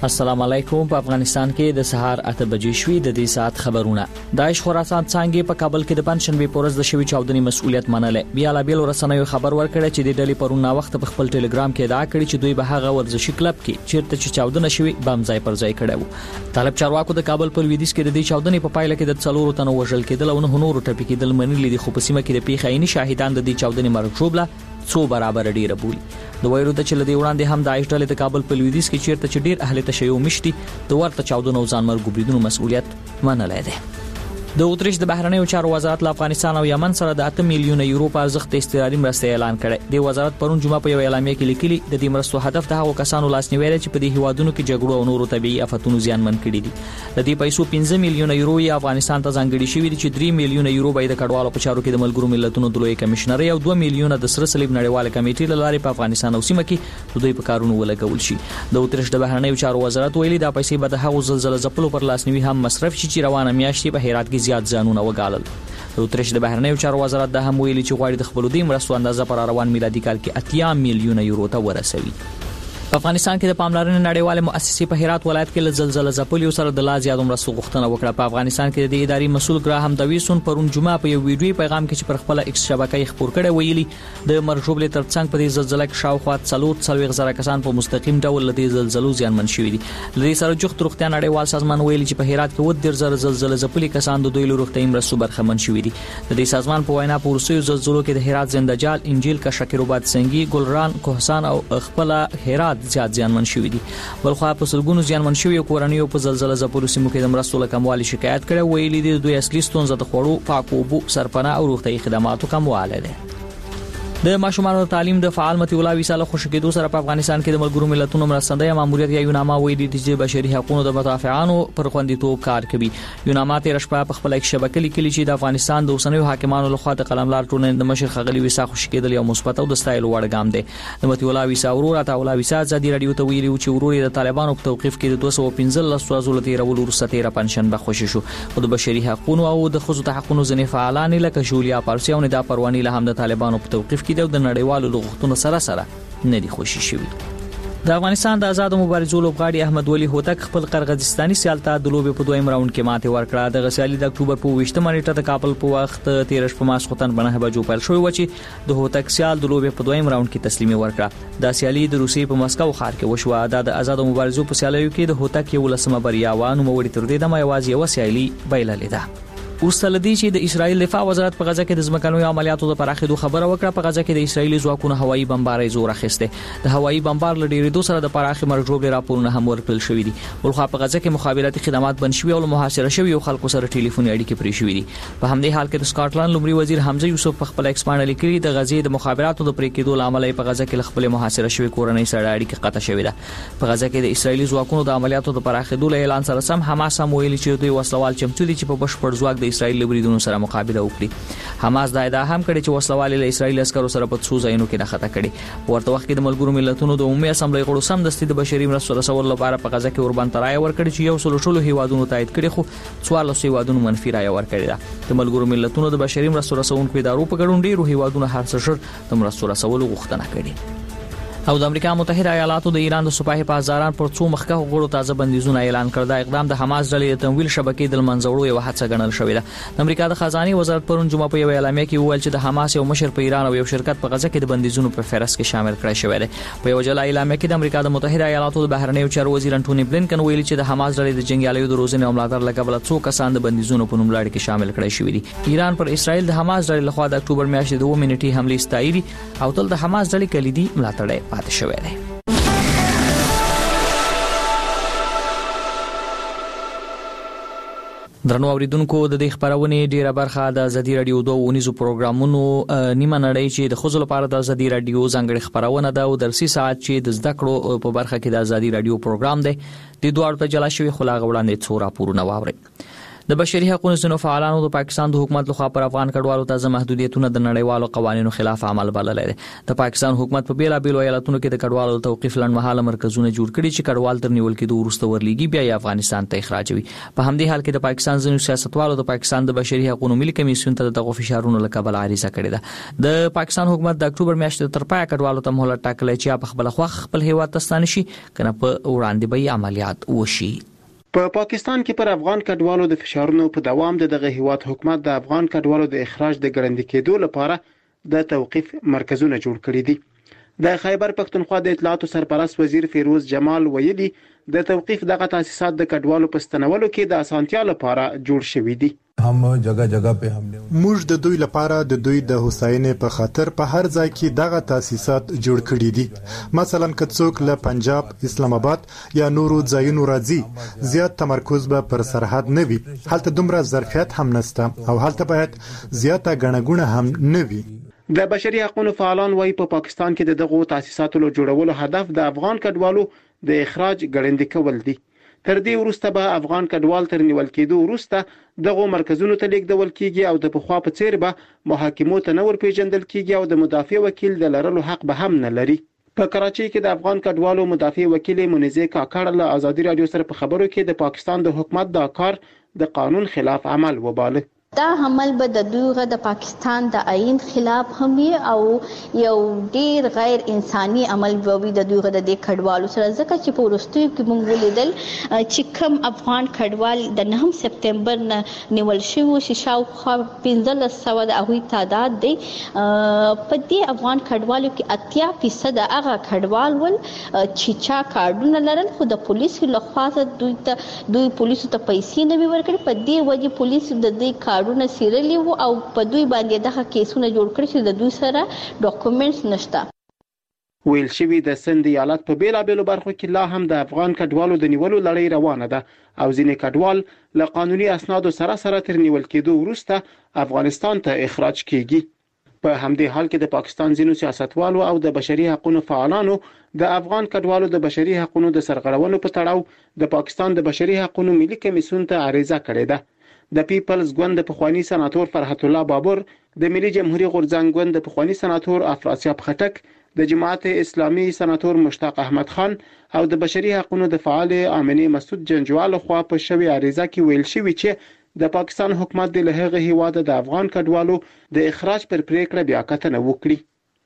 السلام علیکم. په افغانستان کې د سهار 8 بجې شوې د دې ساعت خبرونه. داعش خراسان څنګه په کابل کې د پنځشنبه پورز د شوی چاودنې مسؤلیت منلې. بیا لا بیل رسنیو خبر ورکړی چې د ډلې پرون وخت په خپل ټلګرام کې ادعا کړې چې دوی به هغه ورزشي کلب کې چیرته چې چاودنه شوی بم ځای پر ځای کړی وو. طالب چارواکو د کابل په لویدیځ کې د دې چاودنې په پایله کې د 4 تنو وژل کېدل او نه نورو ټپي کېدل منلي دي، خو په سیمه کې د پیښې عیني شاهدان د دې چاودنې مرګ څو برابر ډیره بولی. د وایرو د چل دی وړاندې هم د داعش ډلې د کابل په لویدیځ کې چیرته چې ډیر اهل تشیع مشتي د ورته چاودنو او ځانمرګ بریدونو مسؤلیت منلای دی. د اتریش د بهرنیو چارو وزارت له افغانستان او یمن سره د 8 میلیون یورو په ارزښت استعاري مرسته اعلان کړي. د وزارت پرون جمعه په یو اعلامیه کې لیکلي د دې مرستو هدف د هغو کسانو لاسنیوي دی چې په دې هیوادونو کې جګړو او نورو طبيعي آفتونو زیانمن کړي دي. د دې پیسو 15 میلیون یورو یې افغانستان ته ځانګړي شوي دي چې 3 میلیون یورو به د کډوالو په چارو کې د ملګرو ملتونو د لوی کمشنري او 2 میلیون د سره صلیب نړیواله کمیټې له لارې په افغانستان او سیمه کې دوی په کارونو ولګول شي. د اتریش د بهرنیو چارو وزارت ویلي دا پیسې به د هغو زلزلې ځپلو پر لاسنیوي هم مصرف شي چې روانه میاشتې په هرات کې زیات ځانونه وګالل. د اتریش د بهرنیو چارو وزارت د هم ویلي چې غواړي د خپل دې مرستو اندازه پر روان میلادي کال کې 8 میلیون یورو ته ورسوي. په افغانستان کې د پاملرنې نړیواله مؤسسې په هرات ولایت کې له زلزلې ځپلو سره د لا زیات مرستو غوښتنه وکړه. په افغانستان کې د اداري مسول ګراهم دویسون پرون جمعه په یو ویډیو پیغام کې چې پر خپل ایکس شبکې خبر کړي ویلي د مرجوبلې ترڅنګ په دې زلزلې کې شاوخوا 40 کسان په مستقیم ډول له دې زلزلو زیانمن شوي دي. لدې سره جوخت روغتیا نړیوال سازمان ویلي چې په هرات کې 10,000 زلزلې ځپلي کسان د دوی له روغتیايي مرستو برخمن شوي دي. د دې سازمان په وینا په روسي زلزلو کې د هرات زنده‌جال انجیل کا شکرآباد سنگي ګلران کوهسان او خپل هرات زیات زیانمن شوي دي. بلخوا په سلګونو زیانمن شوي کورنیو په زلزلې ځپلو سیمو کې د مرستو له کموالي شکایت کړي ویلي دي دوی اصلي ستونزه د خوړو، پاکو اوبو، سرپناه او روغتیايي خدماتو کموالی ده. د ماشومانو تعلیم د فعال متي الله وساله خوشکېدو سره په افغانستان کې د ملګرو ملتونو مرستندوی ماموریت یا یوناما ویلي دي چې بشري حقوقو د مدافعانو پر خوندیتوب کار کوي. یوناما تیر شپه په خپل شبکې لیکلي چې د افغانستان د اوسنیو حاکمانو لخوا د قلملار ټولنې د مشر خغلی وسا خوشکېدل یو مثبت او د ستایل وړ ګام دی. د متي الله وسا ورور عطا الله وسا ازادي رادیو ته ویلي چې ورور د طالبانو په توقيف کې د 215 ورځو لتیر ولور ستیر پنشن به خوشی شو. او د بشري حقوقو او د خصوصي حقوقو ځنې فعالان لکه جولیا پارسي او ندا پرواني له هم د طالبانو په توقيف کې د نړیوالو لغتونو سره نه دي خوشي شوی. د افغانستان د آزاد مبارزو لوبغاړي احمد ولی هوتک خپل قرغیزستاني سیال ته د لوبې په دویم راوند کې ماته ورکړه. د غسیالي د اکتوبر په 20 نیټه د کابل په وخت 13 په ماسختن بنه بجو پیل شوی و چې د هوتک سیال د لوبې په دویم راوند کې تسلیمي ورکړه. د سیالي د روسي په مسکو ښار کې وشو. د آزاد مبارزو په سیالیو کې د هوتک یو لسمه بریا وانه موړي تر دې د مایوازي و سیالي بایللې ده. اوسلدي چې د اسرایل دفاع وزارت په غزه کې د ځمکنوي عملیاتو د پراخېدو خبره وکړه. په غزه کې د اسرایلی ځواکونو هوایي بمبارۍ زور اخیسته. د هوایي بمبار لډیریدو سره د پراخې مرجوب راپورونه هم ورکړل شوې دي. ولخوا په غزه کې مخابراتي خدمات بند شوي او محاصره شوي او خلکو سره ټلیفوني اړیکې پرې شوې دي. په همدې حال کې د سکاټلند لومړي وزیر حمزه یوسف په خپل ایکس باندې لیکلي د غزې د مخابراتو د پرې کېدو لامل په غزه کې خپل محاصره شوي کورنۍ سره اړیکه قطع شوې ده. په غزه کې د اسرایلی ځواکونو د عملیاتو د پراخېدو اعلان سره سم حماس هم ویلي چې دوی وسلوال چمتو دي چې په بشپړ ځواک د اسرایل لبریدونو سره مقابله وکړي. حماس دا ادعا هم کړې چې وسلوال له اسرایل عسکرو سره په څو ځایونو کې راخته کړي. ورته وخت کې د ملګرو ملتونو د عمومي اسمبلی غړو سم دستي د بشري مرستو رسول لپاره په غزه کې اوربان ترای ورکړي چې یو سلوشلو هیوادونو تایید کړي خو 14 هیوادونو منفي رای ورکړي ده. د ملګرو ملتونو د بشري مرستو رسونکو ادارو په ګډون ډیرو هیوادونو هر څه شر د مرستو رسولو غوښتنه کړې. او د امریکا متحده ایالاتو د ایران د سپاهي په هزاران پر څو مخکې غړو تازه بندیزونه اعلان کړ. دا اقدام د حماس ډلې د تمویل شبکې د منځوړو یو هڅه ګڼل شوې ده. د امریکا د خزانه وزارت پرون جمعه په یو اعلامیه کې وویل چې د حماس یو مشر په ایران او یو شرکت په غزه کې د بندیزونو په فهرست کې شامل کړی شوی دی. په یو جلا اعلامیه کې د امریکا د متحده ایالاتو د بهرنیو چارو وزیر انټونی بلینکن ویلي چې د حماس ډلې د جنگیالیو د روزنې او ملاتړ لپاره څو کسان د بندیزونو په نوم لاړ کې شامل کړی شوی دي. ایران پر اسرائیل د حماس ډلې لخوا د اکتوبر میاشتې د 2 منټي حمله ستایري او تل د حماس ډلې کلیدي ملاتړ پاتې شوی دی. درنو اوریدونکو د دې خبرونه ډیره برخه د ازادي رادیو 2 ونیزو پروګرامونو نیمه نړۍ چې د خزل لپاره د ازادي رادیو ځانګړي خبرونه ده او درسي ساعت چې د زده کړو په برخه کې د ازادي رادیو پروګرام دی. د دوه ته جلا شوی خلاغ وړاندې څو راپورونه واوري. د بشري حقوقو ځینو فعالانو د پاکستان د حکومت لخوا پر افغان کډوالو ته محدودیتونه د نړیوالو قوانینو خلاف عمل بللي دي. د پاکستان حکومت په بیلابیلو ایالتونو کې د کډوالو توقيف لنډمهاله مرکزونه جوړ کړي چې کډوال تر نیول کېدو وروسته ورلېږي بیا افغانستان ته اخراجوي. په همدې حال کې د پاکستان ځینو سیاستوالو د پاکستان د بشري حقوقو ملي کمیسیون ته دغه فشارونو لکبل عریضه کړې ده. د پاکستان حکومت د اکتوبر میاشتې تر پای کډوالو ته مهلت ټاکلې چې په خپل خوښ خپل هیواد ته ستانه شي کنه په وړاندې به عملیات وشي. په پاکستان کې پر افغان کډوالو د فشارونو په دوام دغه هیواد حکومت د افغان کډوالو د اخراج د ګړندې کېدو لپاره د توقيف مرکزونه جوړ کړي دي. د خیبر پښتونخوا د اطلاعاتو سرپرست وزیر فیروز جمال ویلي د توقيف دغه تاسیسات د کډوالو په ستنولو کې د اسانتیا لپاره جوړ شوي دي. موږ د دوی لپاره د دوی د حسینې په خاطر په هر ځای کې دغه تاسیسات جوړ کړي دي. مثلا که څوک له پنجاب، اسلام آباد یا نورو ځایونو راځي، زیات تمرکز به پر سرحد نه وي. هلته دومره ظرفیت هم نشته او هلته باید زیاته غنغونه هم نه وي. د بشري حقوقو فعالان وايي په پاکستان کې دغه تاسیساتو جوړولو هدف د افغان کډوالو د اخراج ګړندې کول دي. تر دې وروسته به افغان کډوال تر نیول کېدو وروسته دغه مرکزونو ته لیږدول کیږي او د پخوا په څیر به محاکمو ته نور پیژندل کیږي او د مدافع وکیل د لرلو حق به هم نه لري. په کراچۍ کې د افغان کډوالو مدافع وکیل منیزه کاکړ له ازادي رادیو سره په خبرو کې د پاکستان د حکومت دا کار د قانون خلاف عمل وباله. دا عمل به د دوی د پاکستان د آئین خلاف هم او یو ډیر غیر انساني عمل وي د دوی د کډوالو سره، ځکه چې په ورستیو کې موږ ولیدل چې کم افغان کډوال د 9 سپتمبر نه نیول شوی چې شاوخوا 1500 د هغوی تعداد دی. په دې افغان کډوالو کې 80% هغه کډوال ول چې چا کارډونه لرل خو د پولیسو لخوا دوی پولیسو ته پیسې نه ورکړي. په دې وجه پولیسو د دې کارډونه سیرلی وو او په دوی باندې دغه کیسونه جوړ کړي چې د دوی سره ډاکومېنټس نشته. ویل شوی د سند ایالت په بیلابیلو برخو کې لا هم د افغان کډوالو د نیولو لړۍ روانه ده او ځینې کډوال له قانوني اسنادو سره تر نیول کېدو وروسته افغانستان ته اخراج کیږي. په همدې حال کې د پاکستان ځینو سیاستوالو او د بشري حقوقو فعالانو د افغان کډوالو د بشري حقوقو د سرغړونو په تړاو د پاکستان د بشري حقوقو ملي کمیسیون ته عریضه کړې ده. د پیپلز ګوند د پخوانی سناتور فرحت الله بابر، د ملي جمهوریت غورځنګ ګوند د پخوانی سناتور افراسیاب خټک، د جماعت اسلامي سناتور مشتاق احمد خان او د بشري حقوقو د فعال امني مسعود جنجوال خو په شوی عریضه کې ویل شوی چې د پاکستان حکومت د لهغه هیواد د افغان کډوالو د اخراج پر پریکړه بیا کتنه وکړي.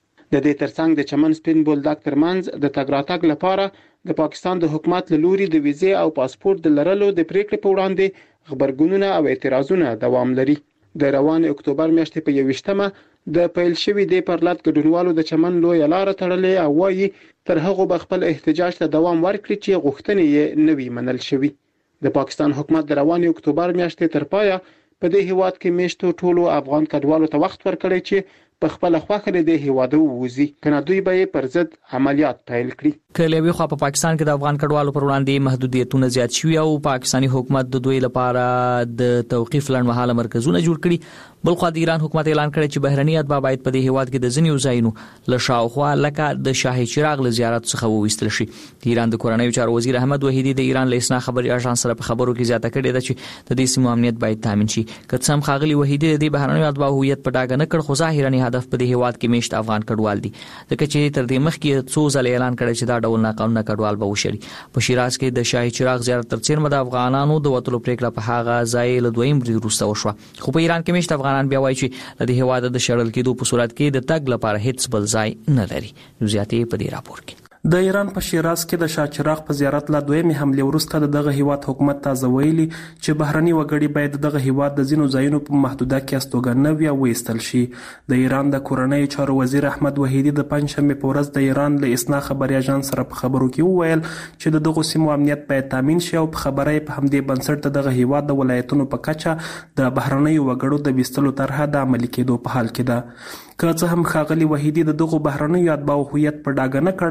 د دې ترڅنګ د چمن سپین بولدک ترمنځ د تګ راتګ لپاره د پاکستان د حکومت له لوري د ویزې او پاسپورت د لرلو د پریکړې په وړاندې خبرګونونه او اعتراضونه دوام لري. د روان اکتوبر میاشتې په 21مه د پیل شوی د پرلط ګډونوالو د چمن لوی لار تړلې او وايي تر هغه به خپل احتجاج ته دوام ورکړي چې غوښتنې یې نوي منل شوی. د پاکستان حکومت د روان اکتوبر میاشتې تر پایه په دې هیواد کې میشتو ټولو افغان کډوالو ته وخت ورکړی چې په خپل خوخه له دې هیواد ووزي کنه دوی به پر ضد عملیات پیل کړي. کله وی خو په پاکستان کې د افغان کډوالو پر وړاندې محدودیتونه زیات شوي او پاکستانی حکومت د دوی لپاره د توقيف لنډمهاله مرکزونه جوړ کړي. بل خو د ایران حکومت اعلان کړی چې بهرني اتباع باید په دې هیواد کې د ځینو ځایونو له شاوخوا لکه د شاهي چراغ له زیارت څخه وویستل شي. د ایران د کورنیو چارو وزیر احمد وحیدی د ایران له اسنا خبري اژانس سره په خبرو کې زیاته کړې ده چې د دې سیمو امنیت باید تامین شي. که څه هم خاغلی وحیدی د بهرنیو اتباع هویت په ډاګه نه کړ خو ظاهرا هدف په دې هیواد کې میشت افغان کډوال دي. ځکه چې تر دې مخکې څو ځله اعلان کړی چې دا ډول ناقانونه کډوال به وشري. په شیراز کې د شاهي چراغ زیارت ترڅیر د افغانانو د وټلو پریکړه په هغه ځای له دویم بری وروسته وشوه. خو په ایران کې میشت افغانان بیا وایي چې د دې هیواد د شړل کېدو په صورت کې د تګ لپاره هیڅ بل ځای نه لري. زیاتې په دې راپور کې د ایران په شیراز کې د شاه چراغ په زیارت لا دویمه حمله وروسته دغه هیواد حکومت تازه ویلي چې بهرني وګړي باید دغه هیواد د ځینو ځایونو په محدوده کې استوګنه وي او وېستل شي. د ایران د کورنیو چارو وزیر احمد وحیدی د پنځشنبه په ورځ د ایران له اسنا خبري اژانس سره په خبرو کې وویل چې دغه سیمو امنیت باید تامین شي او په خبره په همدې بنسټ دغه هیواد د ولایتونو په کچه د بهرنیو وګړو د وېستلو طرحه د عملي کېدو په حال کې ده. که څه هم ښاغلي وحیدی دغه بهرنیو اتباع هویت په ډاګه نه کړ خو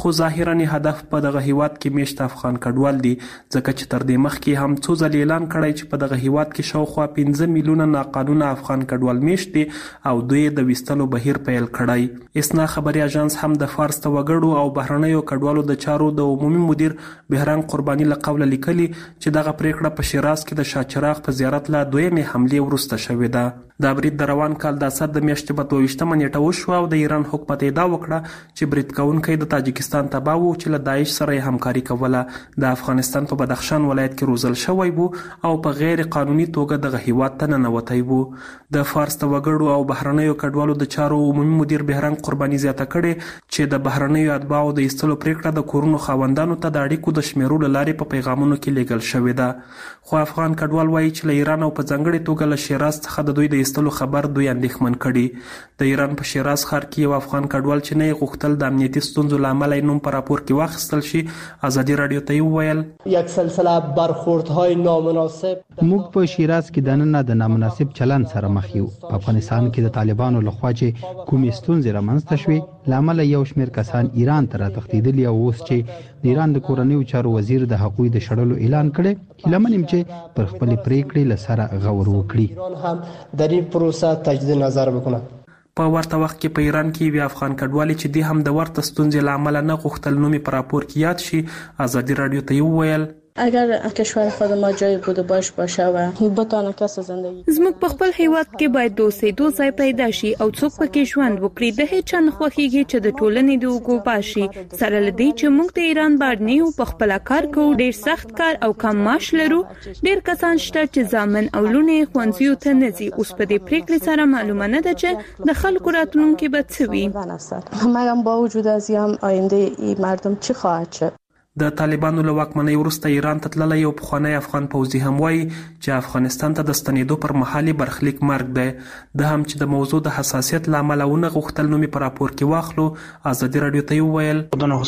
خو ظاهرا هدف په دغه هیواد کې میشت افغان کډوال دي، ځکه چې تر دې مخکې هم څو ځلې اعلان کړی چې په دغه هیواد کې شاوخوا 15 میلیونه ناقانونه افغان کډوال میشت دي او دوی د ویستلو بهیر پیل کړی. اسنا خبري اژانس هم د فارس ته وګړو او بهرنیو کډوالو د چارو د عمومي مدیر بهرنګ قرباني له قوله لیکلي چې دغه پریکړه په شیراز کې د شاچراغ په زیارت له دویمې حملې وروسته شوې ده. دا برید د روان کال د اسد د میاشتې په 22 نیټه وشو او د ایران حکومت ادعا وکړه چې برید کوونکی د تاجکستان تبع و چې له داعش سره همکاري کوله. د افغانستان په بدخشان ولایت کې روزل شوی وو او په غیر قانوني توګه دغه هیواد ته ننوتی وو. د فارس ته وګړو او بهرنیو کډوالو د چارو عمومي مدیر بهرنګ قرباني زیاته کړې چې د بهرنیو اتباعو د ایستلو پریکړه د کورونو خاوندانو ته د اړیکو د شمیرو له لارې په پیغامونو کې لیږل شوې ده. خو افغان کډوال وایي چې له ایران او په ځانګړې توګه له شیراز څخه د دوی د ایستلو خبر دوی اندېښمن کړي. د ایران په شیراز ښار کې یو افغان کډوال چې نه یې غوښتل د امنیتي ستونزو له امله یې نوم په راپور کې واخیستل شي ازادي راډیو ته یې وویل یک سلسله برخوردهای نامناسب. موږ په شیراز کې دننه د نامناسب چلن سره مخ یو. په افغانستان کې د طالبانو لخوا چې کومې ستونزې رامنځته شوې له امله یو شمېر کسان ایران ته راتښتېدلي او اوس چې د ایران د کورنیو چارو وزیر د هغوی د شړلو اعلان کړی، هیله من یم چې پر خپلې پریکړې له سره غور وکړي. ایران هم در این پروسه تجدید نظر بکنه. په ورته وخت کې په ایران کې یو افغان کډوالي چې دی هم د ورته ستونزې له امله نه غوښتل نوم په راپور کې یاد شي ازادي راډیو ته یې وویل اگر کشور خود ما جای بود و باش باشه و بتانه کس زندگی زموږ په خپل هیواد کې باید دوسه ځای پیدا شي او څوک پکې ژوند وکړي. د هیڅ چا نه خوښیږي چې د ټولنې د وګړو باشي سره لدی چې موږ د ایران باندې په خپل کار کوو، ډیر سخت کار او کم معاش لرو. ډیر کسان شته چې ځامن او لونه خوانځیو ته نزي. اوس په دې پریکړې سره معلومه نه ده چې د خلکو راتلونکي به څه وي. مګر با وجود از یم آینده ای مردم چی خواهد شد. د طالبانو له واکمنۍ وروسته ایران ته تللی یو پخوانی افغان پوځي هم وایي چې افغانستان ته د ستنېدو پر مهال برخلیک مرګ دی. د هم چې د موضوع د حساسیت له امله ونه غوښتل نوم په راپور کې واخلو ازادي راډیو ته یې وویل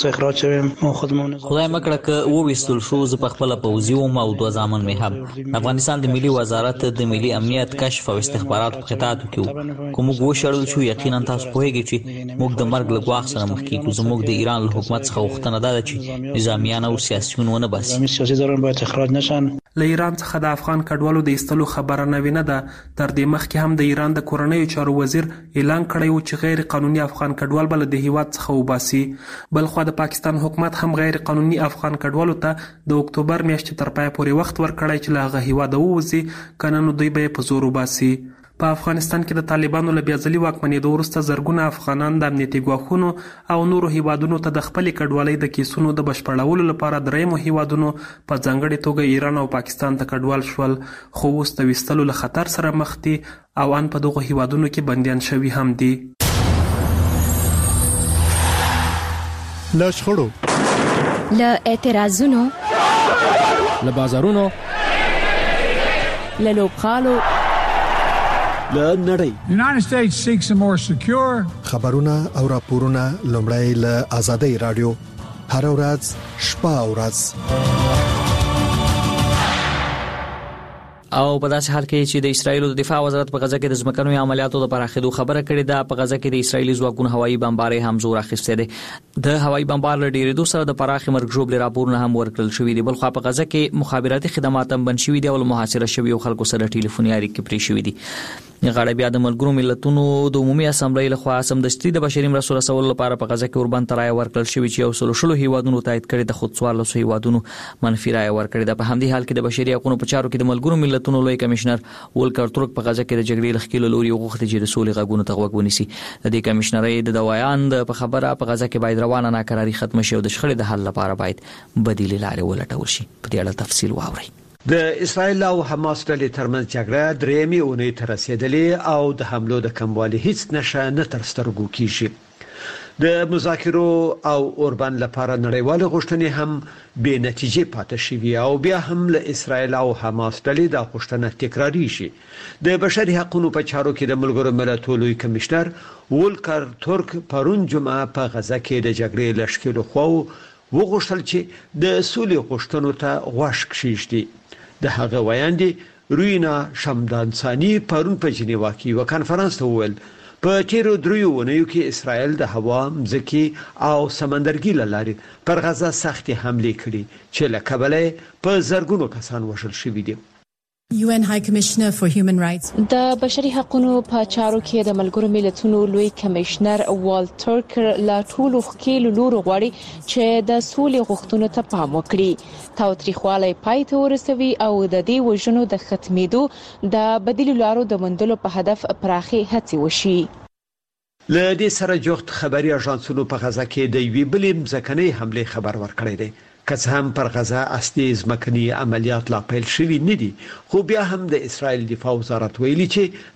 خدای مکړه که وویستل شو زه په خپله پوځي وم او دوه زامن مې هم. افغانستان د ملي وزارت د ملي امنیت کشف او استخباراتو په خطاطو کې وو. که موږ وشړل شو یقینا تاسو پوهیږئ چې موږ د مرګ له ګواښ سره مخ کیږو. زموږ د ایران له حکومت څخه غوښتنه ده چې میانه او سیاسيون ونه باسي. سیاسيداران باید اخراج نشن. له ایران څخه د افغان کډوالو د ایستلو خبره نوې نه ده. تر دې مخکې هم د ایران د کورنیو چارو وزیر اعلان کړی و چې غیر قانوني افغان کډوال بل د هیواد څخه وباسي. بلخو د پاکستان حکومت هم غیر قانوني افغان کډوالو ته د اکتوبر میاشتې تر پای پورې وخت ورکړی چې له هغه هیواد ووځي، کنه نو دوی به په زور وباسي. په افغانستان کې د طالبانو له بیاځلي واکمنېدو وروسته زرګونه افغانان د امنیتي ګواښونو او نورو هیوادونو ته د خپلې کډوالۍ د کیسونو د بشپړولو لپاره درېیمو هیوادونو په ځانګړې توګه ایران او پاکستان ته کډوال شول، خو اوس د ویستلو له خطر سره مخ دي او ان په دغو هیوادونو کې بندیان شوي هم دي. له شخړو، له اعتراضونو، له بازارونو، له لوبغالو، له نړۍ. United States seeks a more secure. خبرونه او راپورونه لومړی له آزادۍ رادیو هر ورځ شپه او ورځ. او په داسې حال کې چې د اسرایل د دفاع وزارت په غزه کې د ځمکنوي عملیاتو د پراخېدو خبره کړې ده. په غزه کې د اسرایلی ځواکونو هوایي بمبارۍ هم زور اخیسته دي. د هوایي بمبار له ډېرېدو سره د پراخې مرګ ژوبلې راپورونه هم ورکړل شوي دي. بلخو په غزه کې مخابراتي خدمات هم بند شوي دي او محاصره شوي خلکو سره ټلیفوني اړیکې پرې شوي دي. غاړه بیا د ملګرو ملتونو د عمومي اسامبلې لخوا سمدستي د بشري مرستو رسولو لپاره په غزه کې اوربند ترای ورکړل شوی چې یو سلو هیوادونو تایید کړي د خود سوال له هیوادونو منفي رائے ورکړي ده. په همدې حال کې د بشري حقوقو په چارو کې د ملګرو ملتونو لوی کمشنر ولکر ترک په غزه کې د جګړې لخوا لوري غوښتي چې د سولې غږونو ته غوږ ونیسي. د دې کمشنرۍ د دوایان په خبره په غزه کې باید روانه ناکراری ختم شي او د شخړې د حل لپاره باید بدیل لارې ولټول شي. په دې اړه تفصیل واورئ. د اسرائیل او حماس ډلې ترمنځ جګړه درېیمې اونۍ ته رسیدلې او د حملو د کموالي هیڅ نشه نه تر سترګو کیږي. د مذاکرو او اوربند لپاره نړیوال غوښتنې هم بې نتیجې پاتې شوي او بیا هم له اسرائیل او حماس ډلې د غوښتنه تکراری شي. د بشري حقوقو په چارو کې د ملګرو ملتونو لوی کمشنر ولکر ترک پرون جمعه په غزه کې د جګړې لشکرو خو وغوښتل چې د سولې غوښتنو ته غوږ کښیږدي. د هغه ویاندې روینا شمدانسانی پرون په جنیوا کې یو کانفرنس ته وویل په تیرو دریو ونیو کې اسرائیل د هوا، ځمکې او سمندرګي لارې پر غزا سختي حمله کړې چې له کبله په زرګونو کسان وژل شوي دي. UN High Commissioner for Human Rights د بشري حقوقو په چارو کې د ملګرو ملتونو لوی کمشنر والټر کرک لا ټولو خکیل لورو غواړي چې د سولې غوښتنو ته پام وکړي، تاوتریخوالی پای ته ورسوي او د دې وژنو د ختمېدو د بدیل لارو د موندلو په هدف پراخي هڅې وشي. له دې سره جوخت خبري اژانسونو په غزا کې د یوې بلې ځمکنۍ حمله خبر ورکړی دی. که څه هم پر غزا اصلي ځمکني عملیات لا پیل شوي نه دي، خو بیا هم د اسرائیل دفاع وزارت ویلي چې